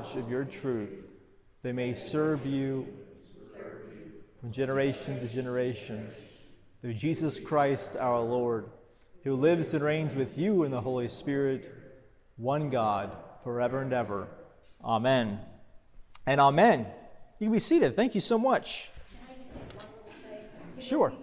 of your truth, they may serve you from generation to generation, through Jesus Christ our Lord, who lives and reigns with you in the Holy Spirit, one God, forever and ever. Amen. And amen. You can be seated. Thank you so much. Sure.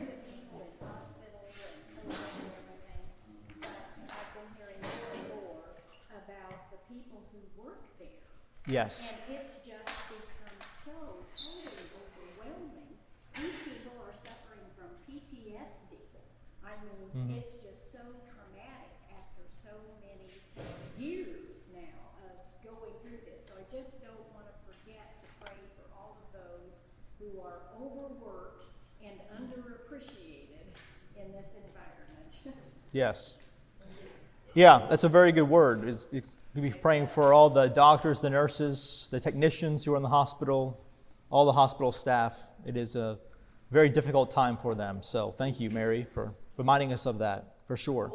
Yes. And it's just become so totally overwhelming. These people are suffering from PTSD. I mean, it's just so traumatic after so many years now of going through this. So I just don't want to forget to pray for all of those who are overworked and underappreciated in this environment. Yes. Yeah, that's a very good word. You'll be praying for all the doctors, the nurses, the technicians who are in the hospital, all the hospital staff. It is a very difficult time for them. So thank you, Mary, for reminding us of that, for sure.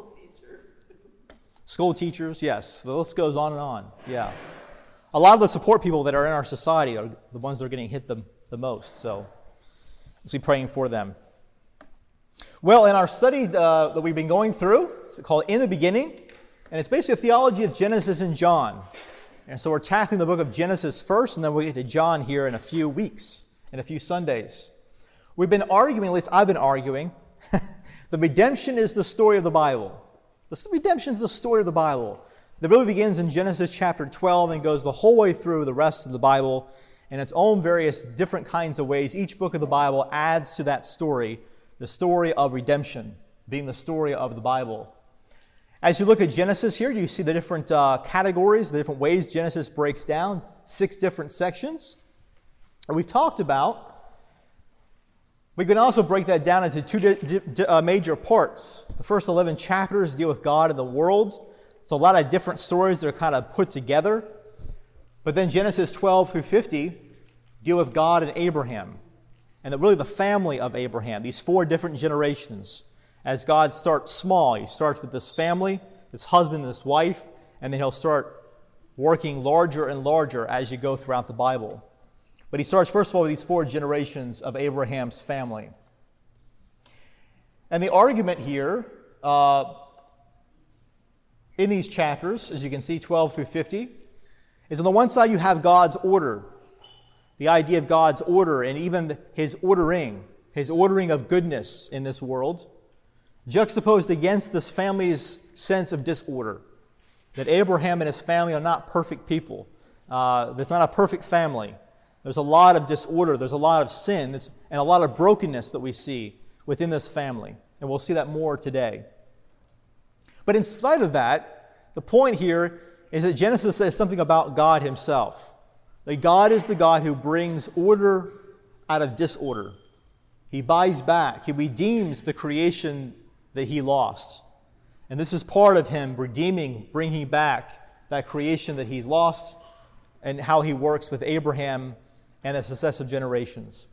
School teachers, yes. The list goes on and on. Yeah. A lot of the support people that are in our society are the ones that are getting hit the most. So let's be praying for them. Well, in our study that we've been going through, it's called In the Beginning, and it's basically a theology of Genesis and John. And so we're tackling the book of Genesis first, and then we'll get to John here in a few weeks, in a few Sundays. We've been arguing, at least I've been arguing, the redemption is the story of the Bible. The redemption is the story of the Bible. It really begins in Genesis chapter 12 and goes the whole way through the rest of the Bible in its own various different kinds of ways. Each book of the Bible adds to that story, the story of redemption, being the story of the Bible. As you look at Genesis here, you see the different categories, the different ways Genesis breaks down, 6 different sections. And we've talked about, we can also break that down into 2 major parts. The first 11 chapters deal with God and the world. It's a lot of different stories that are kind of put together. But then Genesis 12 through 50 deal with God and Abraham, and really the family of Abraham, these 4 different generations. As God starts small, he starts with this family, this husband and this wife, and then he'll start working larger and larger as you go throughout the Bible. But he starts, first of all, with these 4 generations of Abraham's family. And the argument here in these chapters, as you can see, 12 through 50, is on the one side you have God's order, the idea of God's order and even his ordering of goodness in this world, juxtaposed against this family's sense of disorder, that Abraham and his family are not perfect people. There's not a perfect family. There's a lot of disorder, there's a lot of sin, and a lot of brokenness that we see within this family. And we'll see that more today. But in spite of that, the point here is that Genesis says something about God himself. That God is the God who brings order out of disorder. He buys back, he redeems the creation that he lost. And this is part of him redeeming, bringing back that creation that he's lost, and how he works with Abraham and the successive generations.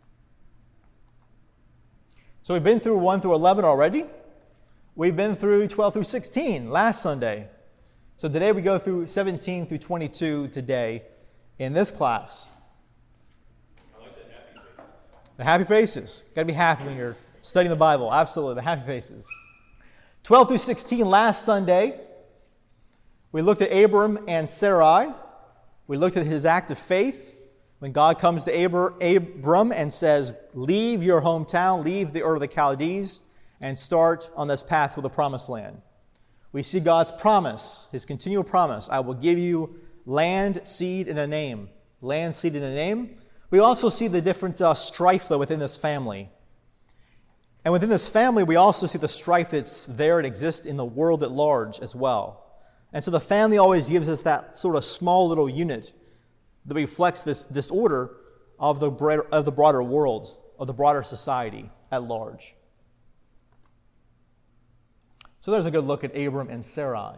So we've been through 1 through 11 already. We've been through 12 through 16 last Sunday. So today we go through 17 through 22 today in this class. I like the happy faces. The happy faces. Got to be happy when you're studying the Bible. Absolutely, the happy faces. 12 through 16 last Sunday, we looked at Abram and Sarai. We looked at his act of faith when God comes to Abram and says, leave your hometown, leave the Ur of the Chaldees, and start on this path for the promised land. We see God's promise, his continual promise, I will give you land, seed, and a name. Land, seed, and a name. We also see the different strife, though, within this family. And within this family, we also see the strife that's there and exists in the world at large as well. And so the family always gives us that sort of small little unit that reflects this disorder of the broader world, of the broader society at large. So there's a good look at Abram and Sarai.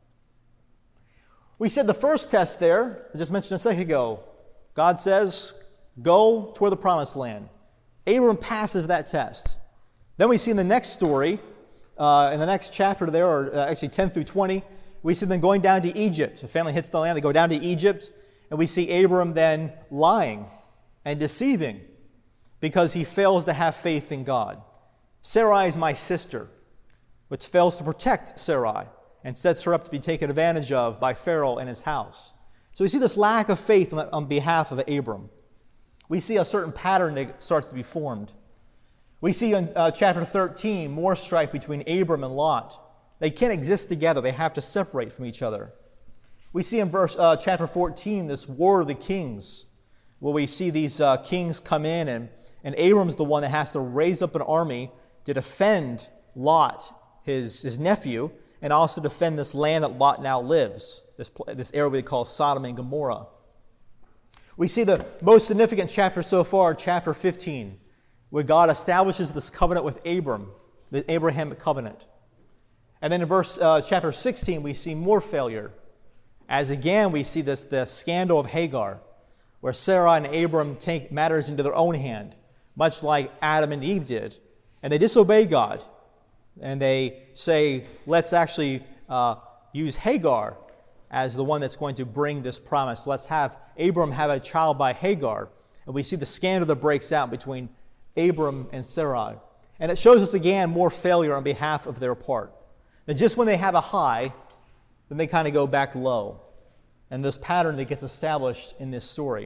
We said the first test there, I just mentioned a second ago, God says, go toward the promised land. Abram passes that test. Then we see in the next story, in the next chapter there, or actually 10 through 20, We see them going down to Egypt. The family hits the land, they go down to Egypt, and we see Abram then lying and deceiving because he fails to have faith in God. Sarai is my sister, which fails to protect Sarai and sets her up to be taken advantage of by Pharaoh and his house. So we see this lack of faith on behalf of Abram. We see a certain pattern that starts to be formed. We see in chapter 13 more strife between Abram and Lot. They can't exist together. They have to separate from each other. We see in chapter 14 this war of the kings, where we see these kings come in, and Abram's the one that has to raise up an army to defend Lot, his nephew, and also defend this land that Lot now lives, this area we call Sodom and Gomorrah. We see the most significant chapter so far, chapter 15, where God establishes this covenant with Abram, the Abrahamic covenant. And then in chapter 16, we see more failure, as again we see the scandal of Hagar, where Sarah and Abram take matters into their own hand, much like Adam and Eve did. And they disobey God. And they say, let's actually use Hagar as the one that's going to bring this promise. Let's have Abram have a child by Hagar. And we see the scandal that breaks out between Abram and Sarai. And it shows us again more failure on behalf of their part. That just when they have a high, then they kind of go back low. And this pattern that gets established in this story.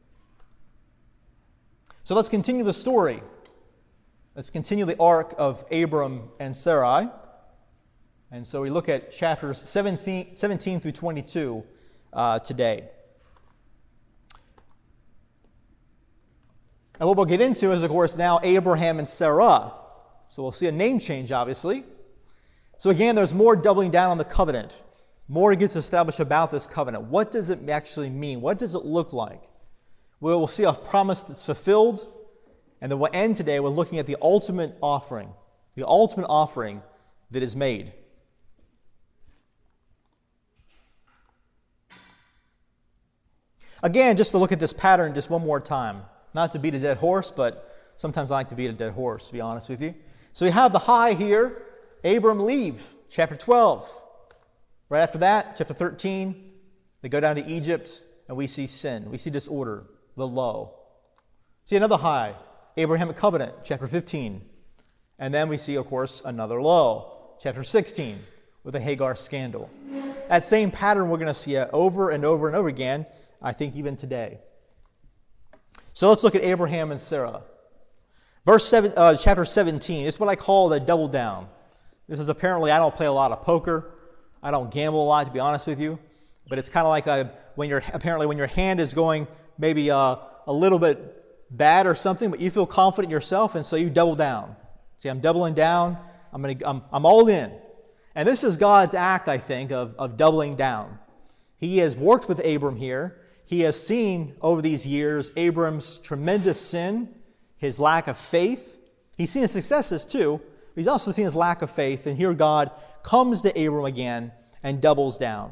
So let's continue the story. Let's continue the arc of Abram and Sarai. And so we look at chapters 17 through 22 today. And what we'll get into is, of course, now Abraham and Sarah. So we'll see a name change, obviously. So again, there's more doubling down on the covenant. More gets established about this covenant. What does it actually mean? What does it look like? We'll see a promise that's fulfilled. And then we'll end today with looking at the ultimate offering that is made. Again, just to look at this pattern just one more time. Not to beat a dead horse, but sometimes I like to beat a dead horse, to be honest with you. So we have the high here. Abram leave, chapter 12. Right after that, chapter 13, they go down to Egypt, and we see sin. We see disorder, the low. See another high, Abrahamic covenant, chapter 15. And then we see, of course, another low, chapter 16, with the Hagar scandal. That same pattern we're going to see over and over and over again, I think even today. So let's look at Abraham and Sarah. Chapter 17 is what I call the double down. This is apparently, I don't play a lot of poker. I don't gamble a lot, to be honest with you. But it's kind of like when your hand is going maybe a little bit bad or something, but you feel confident in yourself, and so you double down. See, I'm doubling down. I'm all in. And this is God's act, I think, of doubling down. He has worked with Abram here. He has seen over these years Abram's tremendous sin, his lack of faith. He's seen his successes too, but he's also seen his lack of faith. And here God comes to Abram again and doubles down.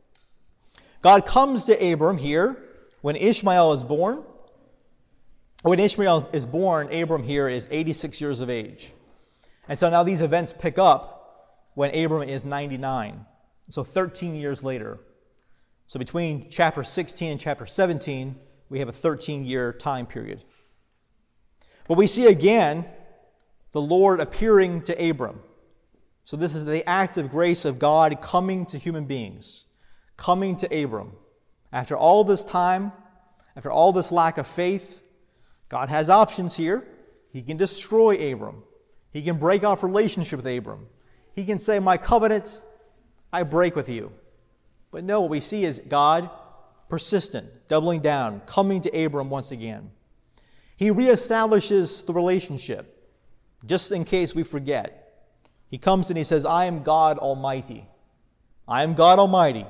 God comes to Abram here when Ishmael is born. When Ishmael is born, Abram here is 86 years of age. And so now these events pick up when Abram is 99. So 13 years later. So between chapter 16 and chapter 17, we have a 13-year time period. But we see again the Lord appearing to Abram. So this is the act of grace of God coming to human beings, coming to Abram. After all this time, after all this lack of faith, God has options here. He can destroy Abram. He can break off relationship with Abram. He can say, my covenant, I break with you. But no, what we see is God persistent, doubling down, coming to Abram once again. He reestablishes the relationship, just in case we forget. He comes and he says, I am God Almighty. I am God Almighty.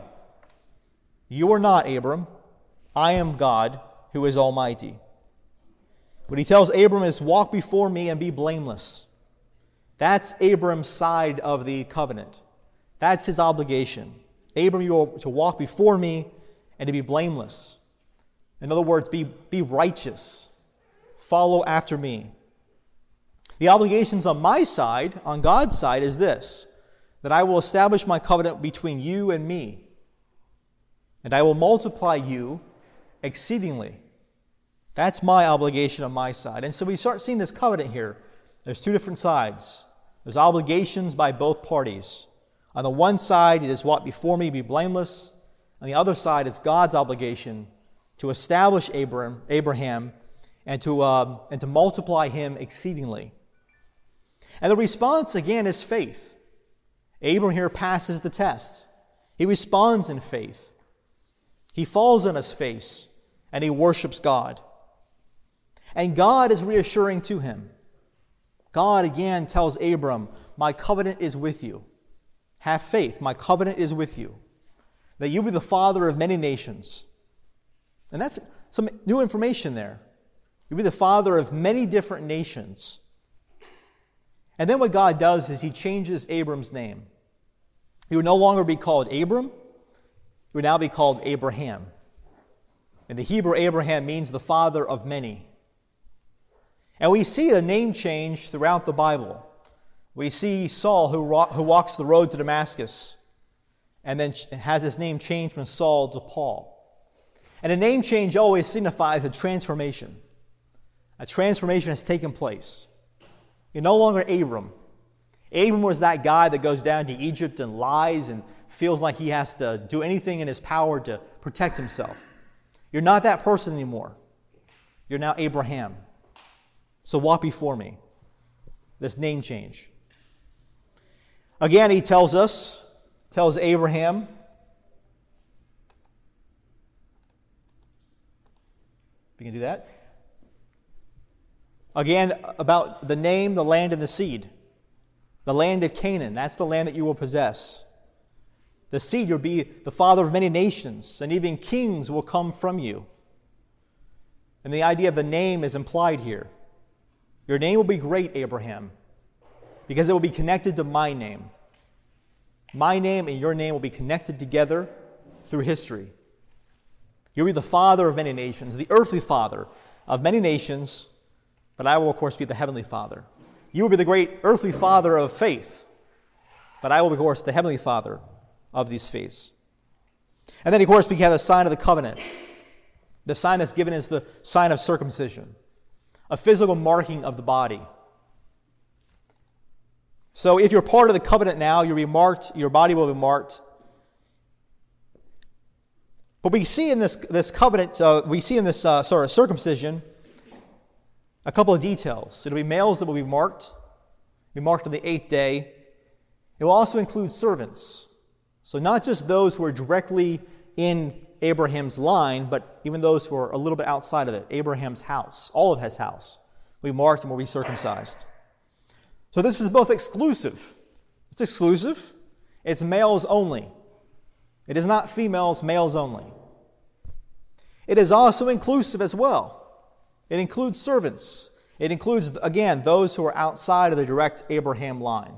You are not, Abram. I am God who is Almighty. What he tells Abram is, walk before me and be blameless. That's Abram's side of the covenant. That's his obligation. Abram, you are to walk before me and to be blameless. In other words, be righteous. Follow after me. The obligations on my side, on God's side, is this. that I will establish my covenant between you and me, and I will multiply you exceedingly. That's my obligation on my side. And so we start seeing this covenant here. There's two different sides. There's obligations by both parties. On the one side, it is what before me be blameless. On the other side, it's God's obligation to establish Abraham and to multiply him exceedingly. And the response, again, is faith. Abram here passes the test. He responds in faith. He falls on his face, and he worships God. And God is reassuring to him. God again tells Abram, my covenant is with you. Have faith, my covenant is with you. That you'll be the father of many nations. And that's some new information there. You'll be the father of many different nations. And then what God does is he changes Abram's name. He would no longer be called Abram. He would now be called Abraham. In the Hebrew, Abraham means the father of many. And we see a name change throughout the Bible. We see Saul who walks the road to Damascus and then has his name changed from Saul to Paul. And a name change always signifies a transformation. A transformation has taken place. You're no longer Abram. Abram was that guy that goes down to Egypt and lies and feels like he has to do anything in his power to protect himself. You're not that person anymore. You're now Abraham. So walk before me. This name change. Again, he tells Abraham, if you can do that. Again, about the name, the land, and the seed. The land of Canaan, that's the land that you will possess. The seed, you'll be the father of many nations, and even kings will come from you. And the idea of the name is implied here. Your name will be great, Abraham, because it will be connected to my name. My name and your name will be connected together through history. You'll be the father of many nations, the earthly father of many nations, but I will, of course, be the heavenly father. You will be the great earthly father of faith, but I will be, of course, the heavenly father of these faiths. And then, of course, we have a sign of the covenant. The sign that's given is the sign of circumcision, a physical marking of the body. So if you're part of the covenant now, you'll be marked, your body will be marked. But we see in this covenant, circumcision, a couple of details. It'll be males that will be marked on the 8th day. It will also include servants. So not just those who are directly in Abraham's line, but even those who are a little bit outside of it. Abraham's house, all of his house, will be marked and will be circumcised. So this is both exclusive. It's exclusive. It's males only. It is not females, males only. It is also inclusive as well. It includes servants. It includes, again, those who are outside of the direct Abraham line.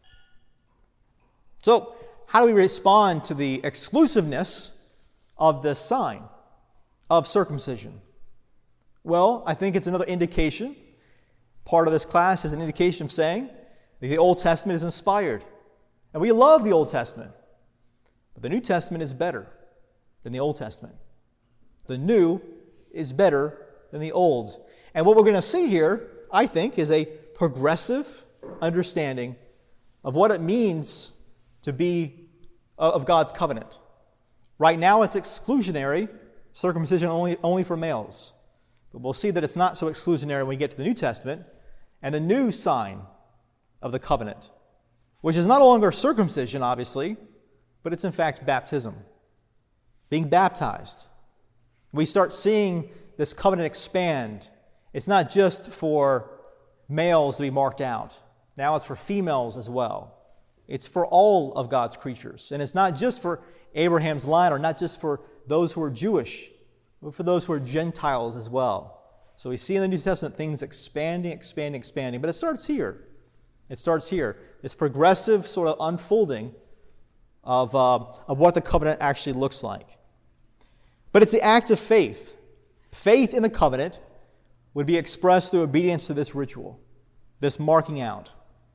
So, how do we respond to the exclusiveness of this sign of circumcision? Well, I think it's another indication. Part of this class is an indication of saying that the Old Testament is inspired. And we love the Old Testament. But the New Testament is better than the Old Testament. The new is better than the old. And what we're going to see here, I think, is a progressive understanding of what it means to be of God's covenant. Right now it's exclusionary, circumcision only for males. But we'll see that it's not so exclusionary when we get to the New Testament and the new sign of the covenant, which is not longer circumcision, obviously, but it's in fact baptism. Being baptized. We start seeing this covenant expand. It's not just for males to be marked out. Now it's for females as well. It's for all of God's creatures. And it's not just for Abraham's line or not just for those who are Jewish, but for those who are Gentiles as well. So we see in the New Testament things expanding. But it starts here. This progressive sort of unfolding of what the covenant actually looks like. But it's the act of faith. Faith in the covenant would be expressed through obedience to this ritual, this marking out.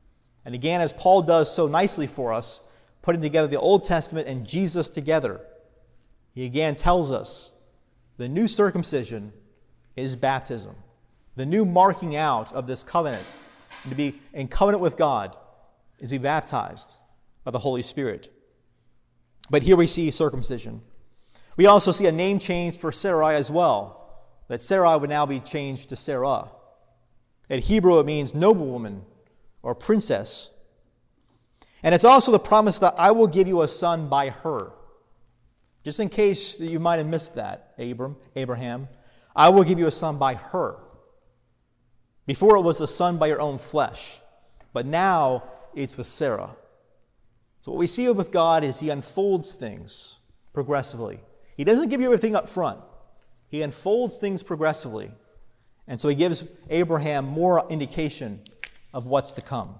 And again, as Paul does so nicely for us, putting together the Old Testament and Jesus together, he again tells us the new circumcision is baptism. The new marking out of this covenant, and to be in covenant with God, is to be baptized by the Holy Spirit. But here we see circumcision. We also see a name change for Sarai as well, that Sarai would now be changed to Sarah. In Hebrew, it means noblewoman or princess. And it's also the promise that I will give you a son by her. Just in case you might have missed that, Abraham, I will give you a son by her. Before it was the son by your own flesh, but now it's with Sarah. So what we see with God is he unfolds things progressively. He doesn't give you everything up front. He unfolds things progressively. And so he gives Abraham more indication of what's to come.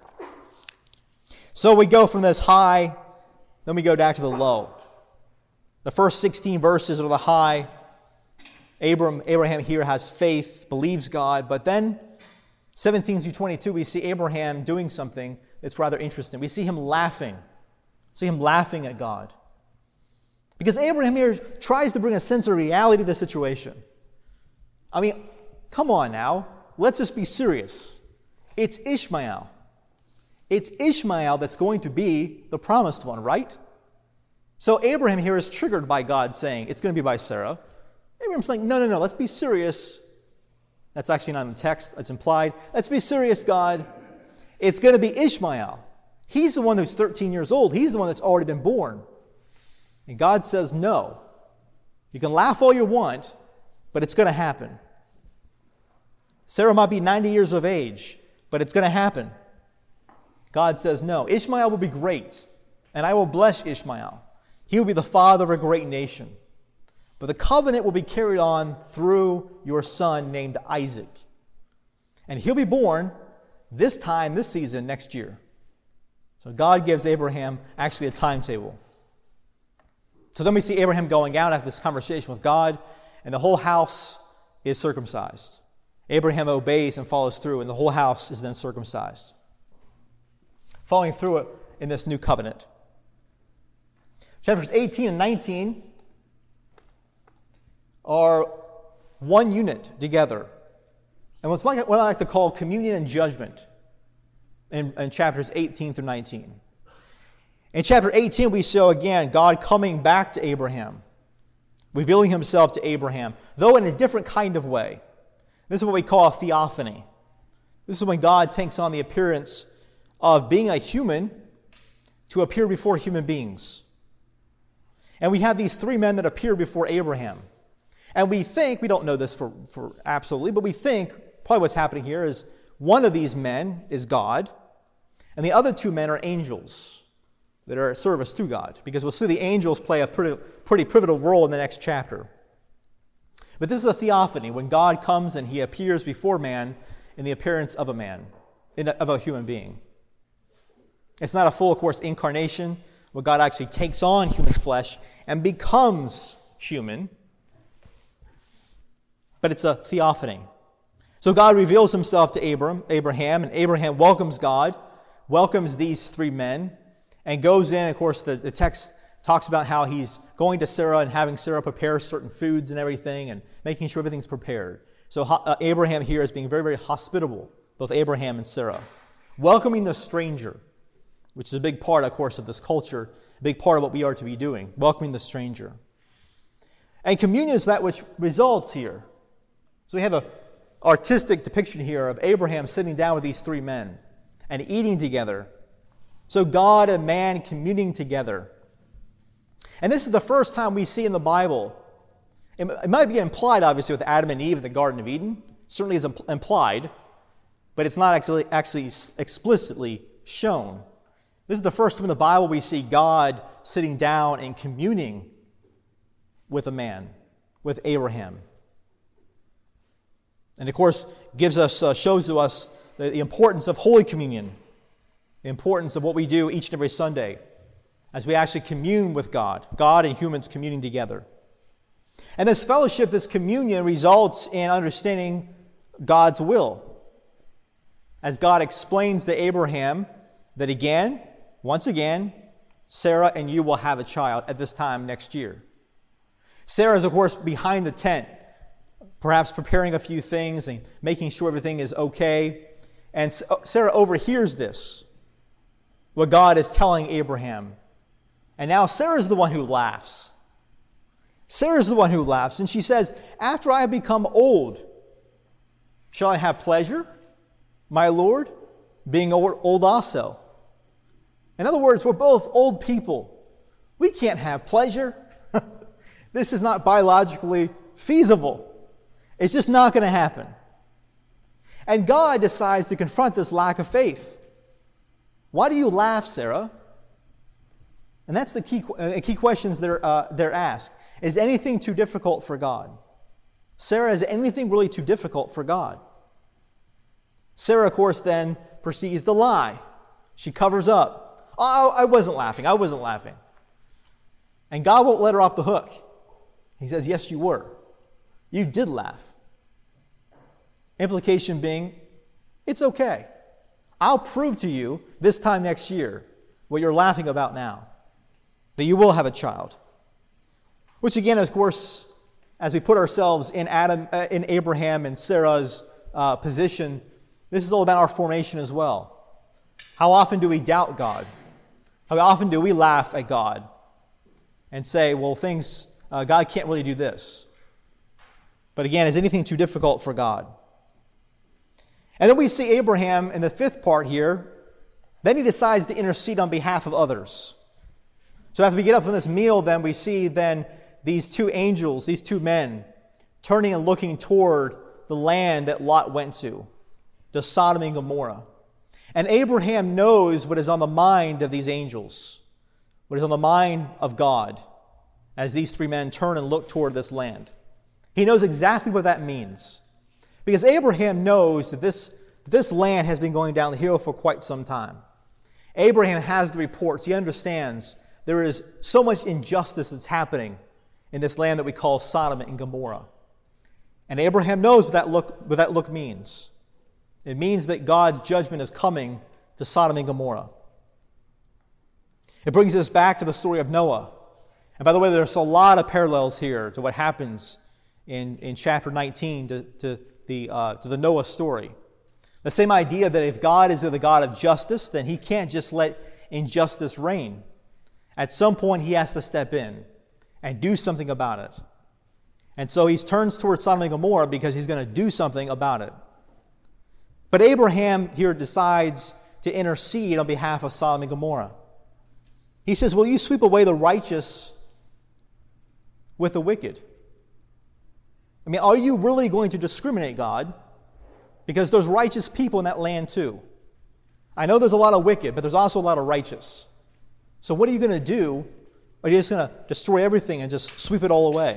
So we go from this high, then we go down to the low. The first 16 verses are the high. Abraham here has faith, believes God, but then 17 through 22, we see Abraham doing something that's rather interesting. We see him laughing. At God. Because Abraham here tries to bring a sense of reality to the situation. I mean, come on now. Let's just be serious. It's Ishmael. It's Ishmael that's going to be the promised one, right? So Abraham here is triggered by God saying it's going to be by Sarah. Abraham's like, no, let's be serious. That's actually not in the text, it's implied. Let's be serious, God. It's going to be Ishmael. He's the one who's 13 years old. He's the one that's already been born. And God says, no. You can laugh all you want, but it's going to happen. Sarah might be 90 years of age, but it's going to happen. God says, no. Ishmael will be great, and I will bless Ishmael. He will be the father of a great nation. But the covenant will be carried on through your son named Isaac. And he'll be born this season, next year. So God gives Abraham actually a timetable. So then we see Abraham going out after this conversation with God, and the whole house is circumcised. Abraham obeys and follows through, and the whole house is then circumcised. Following through it in this new covenant. Chapters 18 and 19 are one unit together. And what I like to call communion and judgment in chapters 18 through 19. In chapter 18, we show again God coming back to Abraham, revealing himself to Abraham, though in a different kind of way. This is what we call a theophany. This is when God takes on the appearance of being a human to appear before human beings. And we have these three men that appear before Abraham. And we don't know this for absolutely, but we think probably what's happening here is one of these men is God, and the other two men are angels that are at service to God, because we'll see the angels play a pretty pivotal role in the next chapter. But this is a theophany, when God comes and he appears before man in the appearance of a man, of a human being. It's not a full, of course, incarnation, where God actually takes on human flesh and becomes human, but it's a theophany. So God reveals himself to Abraham, and Abraham welcomes God, welcomes these three men, and goes in. Of course, the text talks about how he's going to Sarah and having Sarah prepare certain foods and everything, and making sure everything's prepared. So Abraham here is being very, very hospitable, both Abraham and Sarah, welcoming the stranger, which is a big part, of course, of this culture, a big part of what we are to be doing, welcoming the stranger. And communion is that which results here. So we have an artistic depiction here of Abraham sitting down with these three men and eating together. So God and man communing together. And this is the first time we see in the Bible, it might be implied, obviously, with Adam and Eve in the Garden of Eden. Certainly is implied, but it's not actually explicitly shown. This is the first time in the Bible we see God sitting down and communing with a man, with Abraham. And of course, shows to us the importance of Holy Communion, the importance of what we do each and every Sunday as we actually commune with God and humans communing together. And this fellowship, this communion, results in understanding God's will. as God explains to Abraham that again, once again, Sarah and you will have a child at this time next year. Sarah is, of course, behind the tent, perhaps preparing a few things and making sure everything is okay. And Sarah overhears this, what God is telling Abraham. And now Sarah's the one who laughs. Sarah's the one who laughs, and she says, "After I have become old, shall I have pleasure, my Lord, being old also?" In other words, we're both old people. We can't have pleasure. This is not biologically feasible. It's just not going to happen. And God decides to confront this lack of faith. "Why do you laugh, Sarah?" And that's the key questions they're asked. Is anything too difficult for God? Sarah, is anything really too difficult for God? Sarah, of course, then proceeds to lie. She covers up. "Oh, I wasn't laughing. I wasn't laughing." And God won't let her off the hook. He says, "Yes, you were. You did laugh." Implication being, it's okay. I'll prove to you this time next year what you're laughing about now, that you will have a child. Which again, of course, as we put ourselves in Abraham and Sarah's position, this is all about our formation as well. How often do we doubt God? How often do we laugh at God and say, well, God can't really do this? But again, is anything too difficult for God? And then we see Abraham in the fifth part here. Then he decides to intercede on behalf of others. So after we get up from this meal, then we see then these two angels, these two men, turning and looking toward the land that Lot went to Sodom and Gomorrah. And Abraham knows what is on the mind of these angels, what is on the mind of God, as these three men turn and look toward this land. He knows exactly what that means. Because Abraham knows that this land has been going down the hill for quite some time. Abraham has the reports. He understands there is so much injustice that's happening in this land that we call Sodom and Gomorrah. And Abraham knows what that look means. It means that God's judgment is coming to Sodom and Gomorrah. It brings us back to the story of Noah. And by the way, there's a lot of parallels here to what happens in chapter 19 to the Noah story. The same idea that if God is the God of justice, then he can't just let injustice reign. At some point, he has to step in and do something about it. And so he turns towards Sodom and Gomorrah because he's going to do something about it. But Abraham here decides to intercede on behalf of Sodom and Gomorrah. He says, will you sweep away the righteous with the wicked? I mean, are you really going to discriminate, God? Because there's righteous people in that land too. I know there's a lot of wicked, but there's also a lot of righteous. So what are you going to do? Or are you just going to destroy everything and just sweep it all away?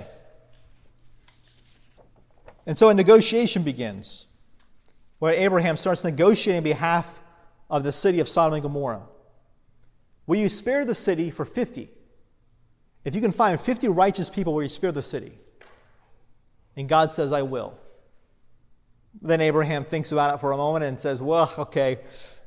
And so a negotiation begins, where Abraham starts negotiating on behalf of the city of Sodom and Gomorrah. Will you spare the city for 50? If you can find 50 righteous people, will you spare the city? And God says, I will. Then Abraham thinks about it for a moment and says, well, okay,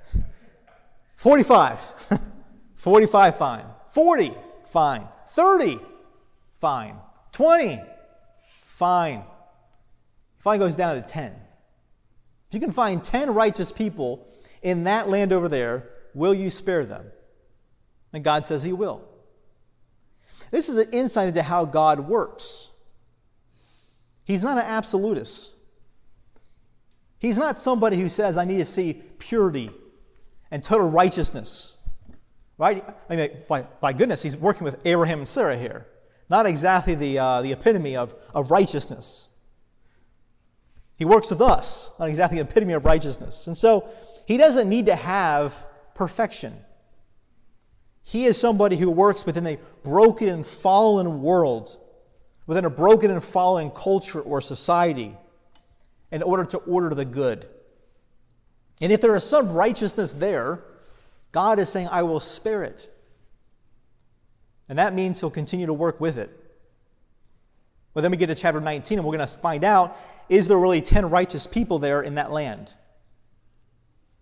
45. 45, fine. 40, fine. 30, fine. 20, fine. Finally goes down to 10. If you can find 10 righteous people in that land over there, will you spare them? And God says he will. This is an insight into how God works. He's not an absolutist. He's not somebody who says, I need to see purity and total righteousness. Right? I mean, by goodness, he's working with Abraham and Sarah here. Not exactly the epitome of righteousness. He works with us, not exactly the epitome of righteousness. And so, he doesn't need to have perfection. He is somebody who works within a broken and fallen world, within a broken and fallen culture or society, in order to order the good. And if there is some righteousness there, God is saying, I will spare it. And that means he'll continue to work with it. But then we get to chapter 19, and we're going to find out, is there really 10 righteous people there in that land?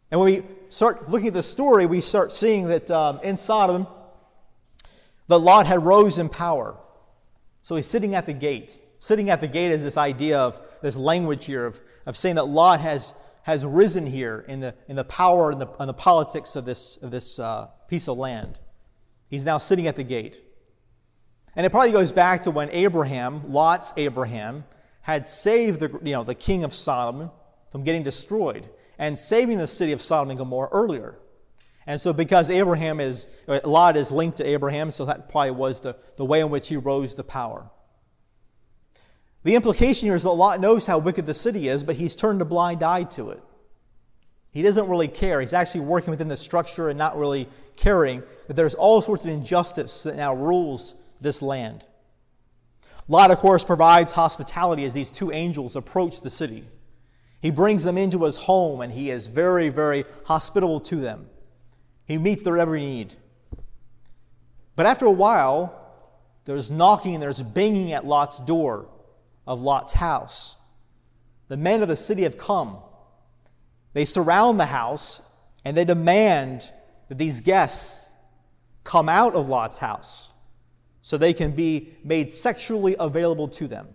And when we start looking at the story, we start seeing that in Sodom, that Lot had rose in power. So he's sitting at the gate. Sitting at the gate is this idea of this language here of saying that Lot has risen here in the power and the politics of this piece of land. He's now sitting at the gate. And it probably goes back to when Lot's Abraham, had saved the king of Sodom from getting destroyed and saving the city of Sodom and Gomorrah earlier. And so because Lot is linked to Abraham, so that probably was the way in which he rose to power. The implication here is that Lot knows how wicked the city is, but he's turned a blind eye to it. He doesn't really care. He's actually working within the structure and not really caring that there's all sorts of injustice that now rules this land. Lot, of course, provides hospitality as these two angels approach the city. He brings them into his home, and he is very, very hospitable to them. He meets their every need. But after a while, there's knocking and there's banging at Lot's door of Lot's house. The men of the city have come. They surround the house, and they demand that these guests come out of Lot's house so they can be made sexually available to them.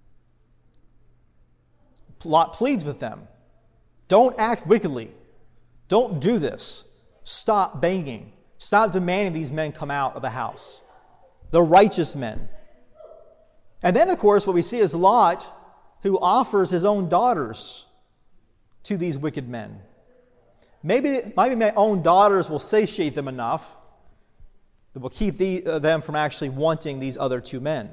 Lot pleads with them. Don't act wickedly. Don't do this. Stop banging. Stop demanding these men come out of the house. They're righteous men. And then, of course, what we see is Lot, who offers his own daughters to these wicked men. Maybe my own daughters will satiate them enough that will keep them from actually wanting these other two men.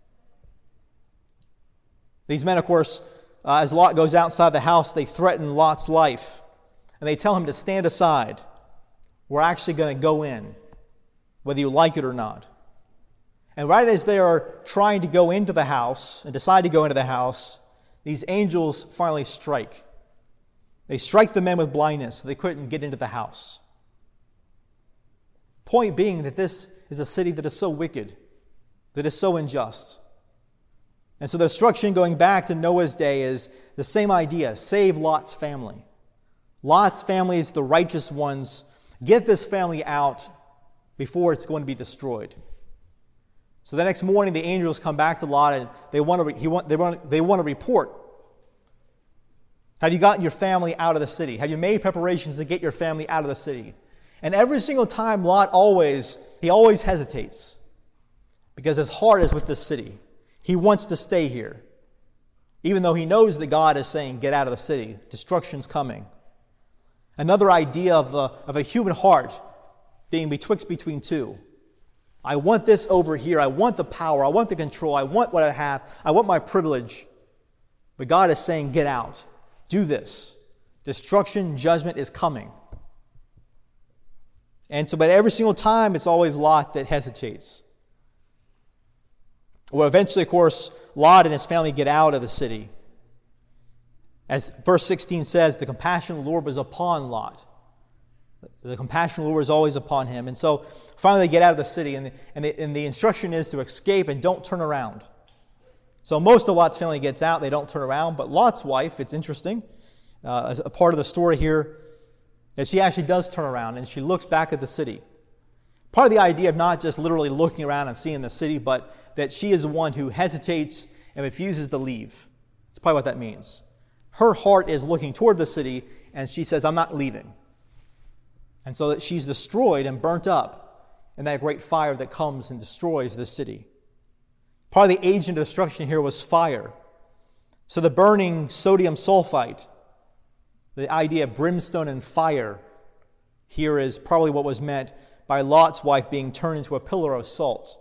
These men, of course, as Lot goes outside the house, they threaten Lot's life. And they tell him to stand aside. We're actually going to go in, whether you like it or not. And right as they are trying to go into the house and decide to go into the house, these angels finally strike. They strike the men with blindness so they couldn't get into the house. Point being that this is a city that is so wicked, that is so unjust. And so the instruction going back to Noah's day is the same idea: save Lot's family. Lot's family is the righteous ones. Get this family out before it's going to be destroyed. So the next morning, the angels come back to Lot, and they want to report. Have you gotten your family out of the city? Have you made preparations to get your family out of the city? And every single time, Lot always hesitates, because his heart is with this city. He wants to stay here, even though he knows that God is saying, get out of the city. Destruction's coming. Another idea of a human heart being betwixt between two. I want this over here. I want the power. I want the control. I want what I have. I want my privilege. But God is saying, get out. Do this. Destruction, judgment is coming. And so, but every single time, it's always Lot that hesitates. Well, eventually, of course, Lot and his family get out of the city. As verse 16 says, the compassion of the Lord was upon Lot. The compassion of the Lord is always upon him. And so, finally, they get out of the city, and the instruction is to escape and don't turn around. So most of Lot's family gets out, they don't turn around, but Lot's wife, it's interesting, as a part of the story here, that she actually does turn around and she looks back at the city. Part of the idea of not just literally looking around and seeing the city, but that she is the one who hesitates and refuses to leave. That's probably what that means. Her heart is looking toward the city, and she says, I'm not leaving. And so that she's destroyed and burnt up in that great fire that comes and destroys the city. Part of the agent of destruction here was fire. So the burning sodium sulfite, the idea of brimstone and fire, here is probably what was meant by Lot's wife being turned into a pillar of salt.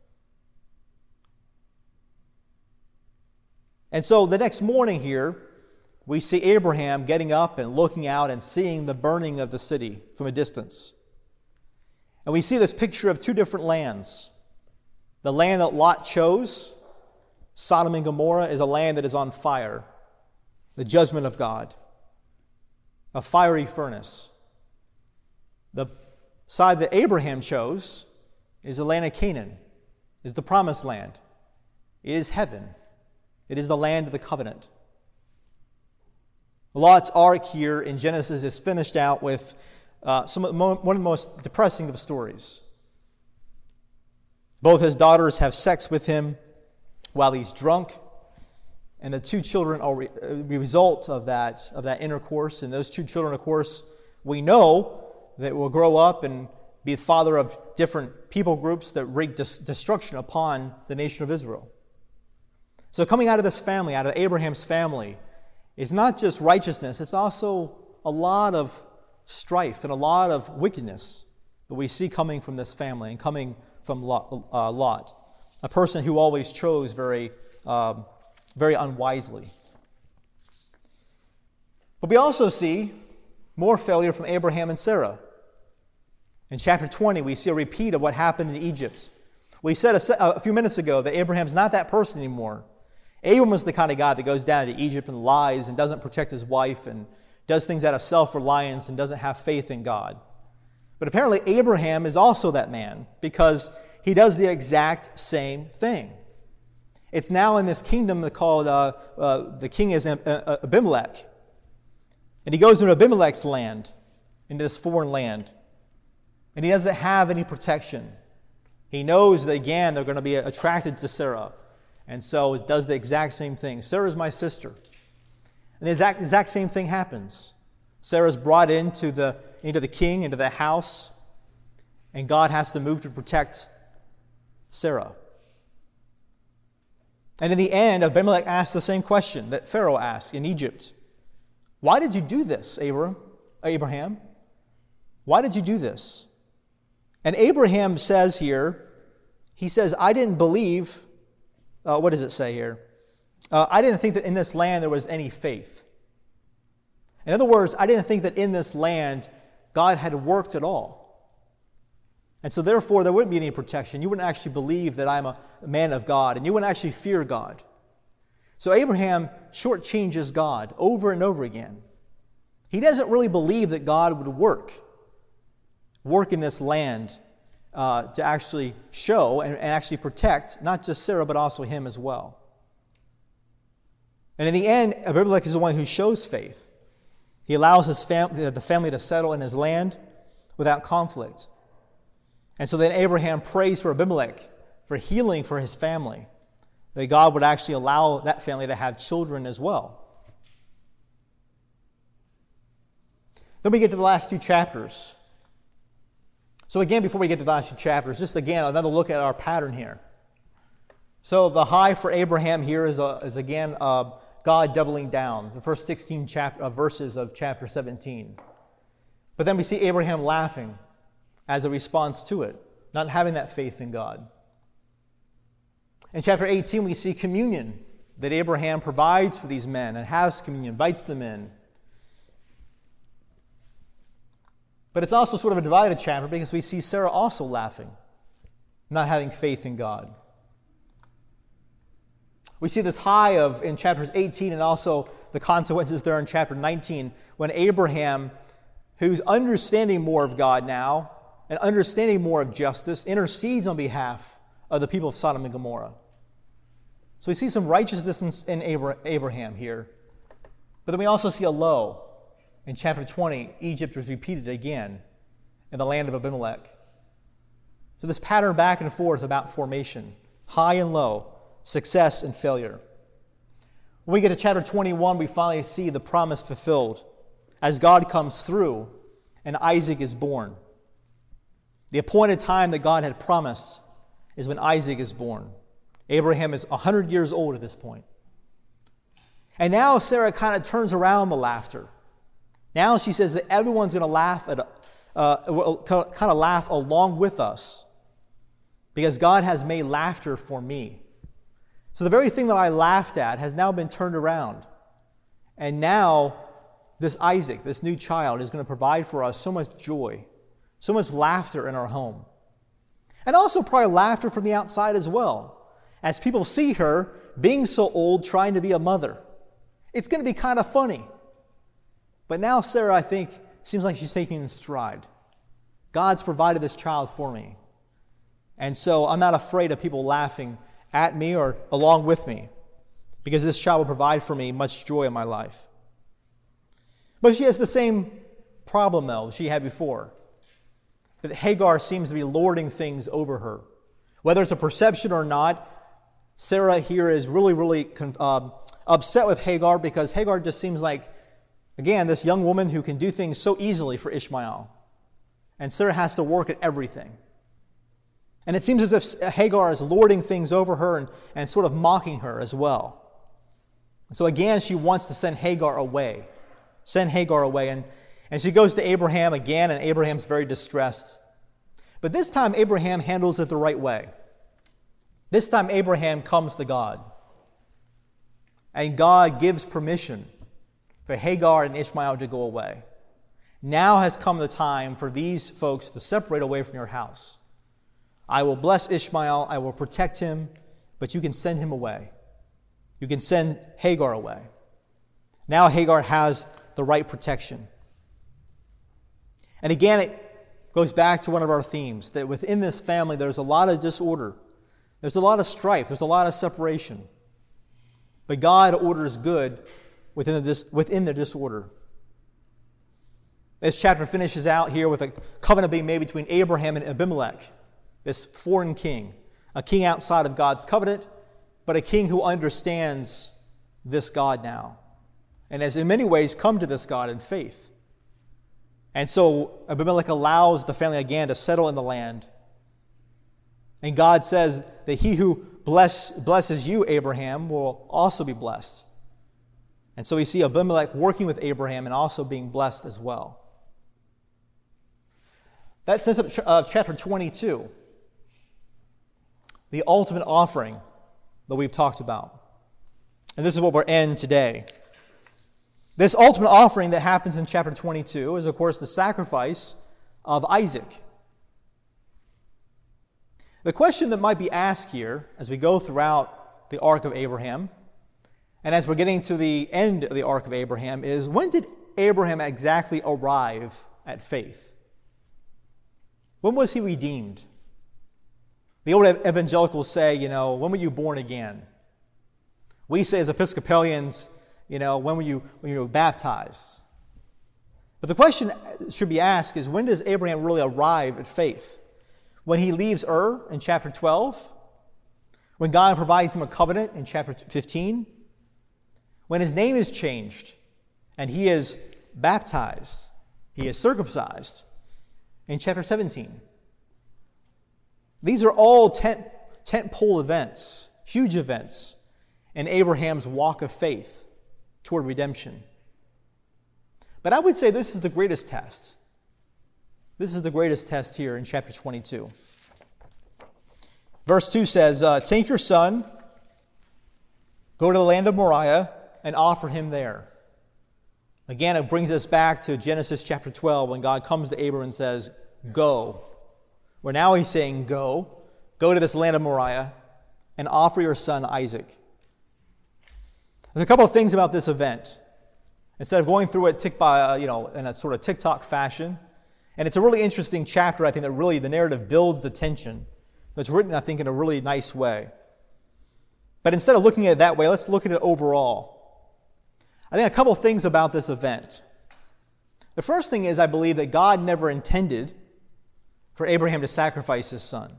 And so the next morning here, we see Abraham getting up and looking out and seeing the burning of the city from a distance. And we see this picture of two different lands. The land that Lot chose, Sodom and Gomorrah, is a land that is on fire, the judgment of God, a fiery furnace. The side that Abraham chose is the land of Canaan, is the promised land. It is heaven. It is the land of the covenant. Lot's arc here in Genesis is finished out with one of the most depressing of stories. Both his daughters have sex with him while he's drunk, and the two children are the result of that intercourse. And those two children, of course, we know that will grow up and be the father of different people groups that wreak destruction upon the nation of Israel. So coming out of this family, out of Abraham's family, is not just righteousness, it's also a lot of strife and a lot of wickedness that we see coming from this family and coming from Lot, a person who always chose very unwisely. But we also see more failure from Abraham and Sarah. In chapter 20, we see a repeat of what happened in Egypt. We said a few minutes ago that Abraham's not that person anymore. Abram was the kind of guy that goes down to Egypt and lies and doesn't protect his wife and does things out of self-reliance and doesn't have faith in God. But apparently Abraham is also that man because he does the exact same thing. It's now in this kingdom called, the king is Abimelech. And he goes into Abimelech's land, into this foreign land. And he doesn't have any protection. He knows that, again, they're going to be attracted to Sarah. And so it does the exact same thing. Sarah's my sister. And the exact same thing happens. Sarah's brought into the king, into the house, and God has to move to protect Sarah. And in the end, Abimelech asks the same question that Pharaoh asked in Egypt. Why did you do this, Abraham? Why did you do this? And Abraham says here, he says, I didn't believe. What does it say here? I didn't think that in this land there was any faith. In other words, I didn't think that in this land God had worked at all. And so therefore there wouldn't be any protection. You wouldn't actually believe that I'm a man of God, and you wouldn't actually fear God. So Abraham shortchanges God over and over again. He doesn't really believe that God would work in this land to actually show and actually protect not just Sarah, but also him as well. And in the end, Abimelech is the one who shows faith. He allows the family to settle in his land without conflict. And so then Abraham prays for Abimelech for healing for his family, that God would actually allow that family to have children as well. Then we get to the last two chapters. So again, before we get to the last two chapters, just again, another look at our pattern here. So the high for Abraham here is again God doubling down, the first 16 verses of chapter 17. But then we see Abraham laughing as a response to it, not having that faith in God. In chapter 18, we see communion, that Abraham provides for these men and has communion, invites them in. But it's also sort of a divided chapter because we see Sarah also laughing, not having faith in God. We see this high in chapters 18 and also the consequences there in chapter 19 when Abraham, who's understanding more of God now and understanding more of justice, intercedes on behalf of the people of Sodom and Gomorrah. So we see some righteousness in Abraham here. But then we also see a low. In chapter 20, Egypt was repeated again in the land of Abimelech. So this pattern back and forth about formation, high and low, success and failure. When we get to chapter 21, we finally see the promise fulfilled as God comes through and Isaac is born. The appointed time that God had promised is when Isaac is born. Abraham is 100 years old at this point. And now Sarah kind of turns around the laughter. Now she says that everyone's going to laugh kind of laugh along with us because God has made laughter for me. So the very thing that I laughed at has now been turned around. And now this Isaac, this new child, is going to provide for us so much joy, so much laughter in our home. And also probably laughter from the outside as well, as people see her being so old trying to be a mother. It's going to be kind of funny. But now Sarah, I think, seems like she's taking it in stride. God's provided this child for me. And so I'm not afraid of people laughing at me or along with me because this child will provide for me much joy in my life. But she has the same problem, though, she had before. That Hagar seems to be lording things over her. Whether it's a perception or not, Sarah here is really upset with Hagar because Hagar just seems like, again, this young woman who can do things so easily for Ishmael. And Sarah has to work at everything. And it seems as if Hagar is lording things over her and sort of mocking her as well. So again, she wants to send Hagar away. And she goes to Abraham again, and Abraham's very distressed. But this time, Abraham handles it the right way. This time, Abraham comes to God. And God gives permission for Hagar and Ishmael to go away. Now has come the time for these folks to separate away from your house. I will bless Ishmael, I will protect him, but you can send him away. You can send Hagar away. Now Hagar has the right protection. And again, it goes back to one of our themes, that within this family there's a lot of disorder. There's a lot of strife. There's a lot of separation. But God orders good within the disorder. This chapter finishes out here with a covenant being made between Abraham and Abimelech, this foreign king, a king outside of God's covenant, but a king who understands this God now, and has in many ways come to this God in faith. And so Abimelech allows the family again to settle in the land. And God says that he who blesses you, Abraham, will also be blessed. And so we see Abimelech working with Abraham and also being blessed as well. That sets up chapter 22, the ultimate offering that we've talked about. And this is what we're in today. This ultimate offering that happens in chapter 22 is, of course, the sacrifice of Isaac. The question that might be asked here as we go throughout the ark of Abraham, and as we're getting to the end of the ark of Abraham, is when did Abraham exactly arrive at faith? When was he redeemed? The old evangelicals say, when were you born again? We say as Episcopalians, when were you baptized? But the question should be asked is, when does Abraham really arrive at faith? When he leaves Ur in chapter 12? When God provides him a covenant in chapter 15? When his name is changed and he is baptized, he is circumcised in chapter 17. These are all tent-pole events, huge events in Abraham's walk of faith toward redemption. But I would say this is the greatest test. This is the greatest test here in chapter 22. Verse 2 says, take your son, go to the land of Moriah, and offer him there. Again, it brings us back to Genesis chapter 12 when God comes to Abram and says, go. Where now he's saying, go to this land of Moriah and offer your son Isaac. There's a couple of things about this event. Instead of going through it in a sort of TikTok fashion, and it's a really interesting chapter, I think, that really the narrative builds the tension. It's written, I think, in a really nice way. But instead of looking at it that way, let's look at it overall. I think a couple of things about this event. The first thing is, I believe that God never intended for Abraham to sacrifice his son.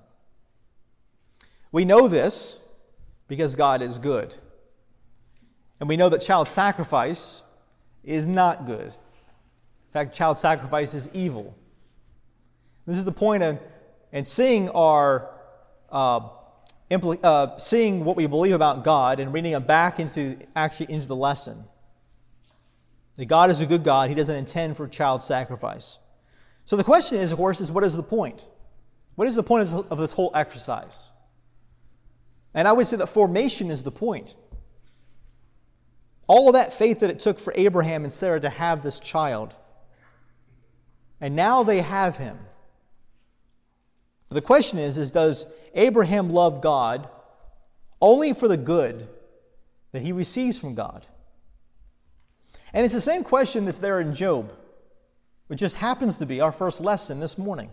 We know this because God is good. And we know that child sacrifice is not good. In fact, child sacrifice is evil. This is the point in seeing seeing what we believe about God and reading it back into the lesson. That God is a good God. He doesn't intend for child sacrifice. So the question is, of course, what is the point? What is the point of this whole exercise? And I would say that formation is the point. All of that faith that it took for Abraham and Sarah to have this child. And now they have him. But the question is does Abraham love God only for the good that he receives from God? And it's the same question that's there in Job, which just happens to be our first lesson this morning.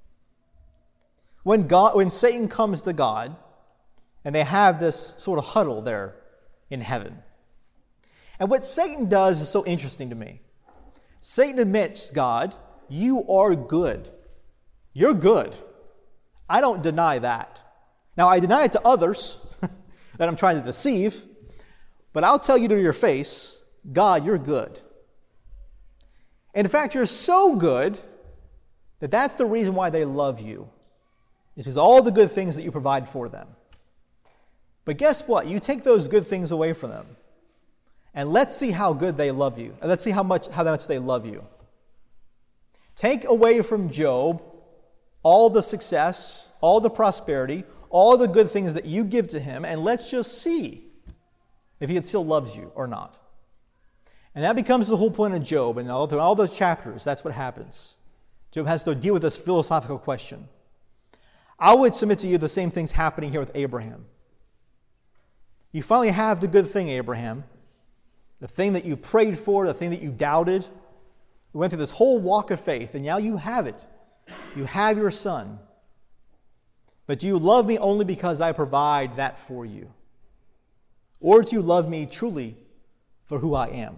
When Satan comes to God, and they have this sort of huddle there in heaven. And what Satan does is so interesting to me. Satan admits, God, you are good. You're good. I don't deny that. Now, I deny it to others that I'm trying to deceive, but I'll tell you to your face, God, you're good. And in fact, you're so good that that's the reason why they love you. It's because of all the good things that you provide for them. But guess what? You take those good things away from them. And let's see how good they love you. And let's see how much they love you. Take away from Job all the success, all the prosperity, all the good things that you give to him, and let's just see if he still loves you or not. And that becomes the whole point of Job. And through all those chapters, that's what happens. Job has to deal with this philosophical question. I would submit to you the same thing's happening here with Abraham. You finally have the good thing, Abraham. The thing that you prayed for, the thing that you doubted. You went through this whole walk of faith, and now you have it. You have your son. But do you love me only because I provide that for you? Or do you love me truly for who I am?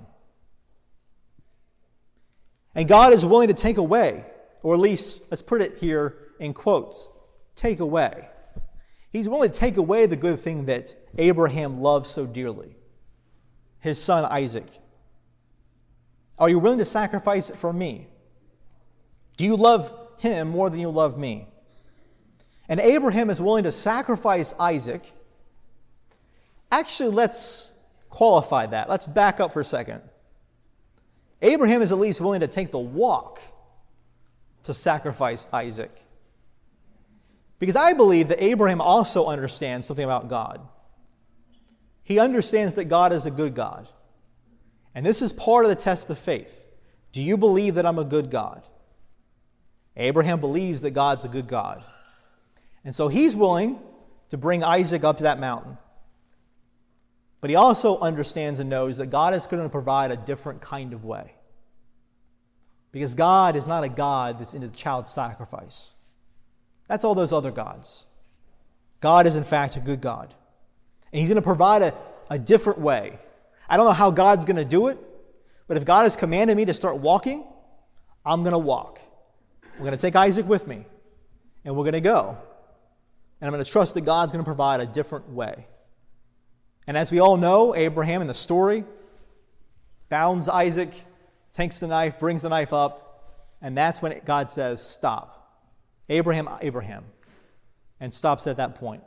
And God is willing to take away, or at least, let's put it here in quotes, take away. He's willing to take away the good thing that Abraham loved so dearly, his son Isaac. Are you willing to sacrifice it for me? Do you love him more than you love me? And Abraham is willing to sacrifice Isaac. Actually, let's qualify that. Let's back up for a second. Abraham is at least willing to take the walk to sacrifice Isaac. Because I believe that Abraham also understands something about God. He understands that God is a good God. And this is part of the test of faith. Do you believe that I'm a good God? Abraham believes that God's a good God. And so he's willing to bring Isaac up to that mountain. But he also understands and knows that God is going to provide a different kind of way. Because God is not a God that's into child sacrifice. That's all those other gods. God is in fact a good God. And he's going to provide a different way. I don't know how God's going to do it, but if God has commanded me to start walking, I'm going to walk. We're going to take Isaac with me, and we're going to go. And I'm going to trust that God's going to provide a different way. And as we all know, Abraham in the story bounds Isaac, takes the knife, brings the knife up, and that's when God says, stop. Abraham, Abraham. And stops at that point.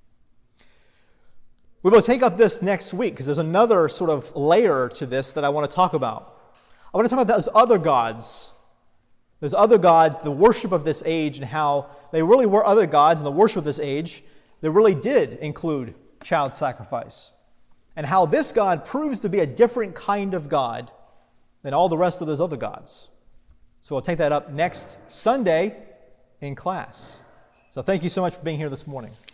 We will take up this next week because there's another sort of layer to this that I want to talk about. I want to talk about those other gods. Those other gods, the worship of this age, and how they really were other gods in the worship of this age that really did include child sacrifice. And how this God proves to be a different kind of God than all the rest of those other gods. So we'll take that up next Sunday in class. So thank you so much for being here this morning.